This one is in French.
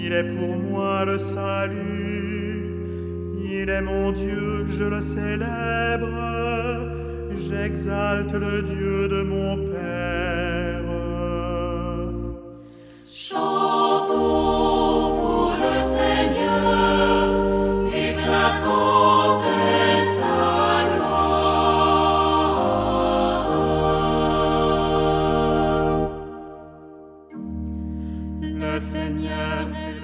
Il est pour moi le salut. Il est mon Dieu, je le célèbre. J'exalte le Dieu de mon Père. Chantons pour le Seigneur, éclatante est sa gloire. Le Seigneur est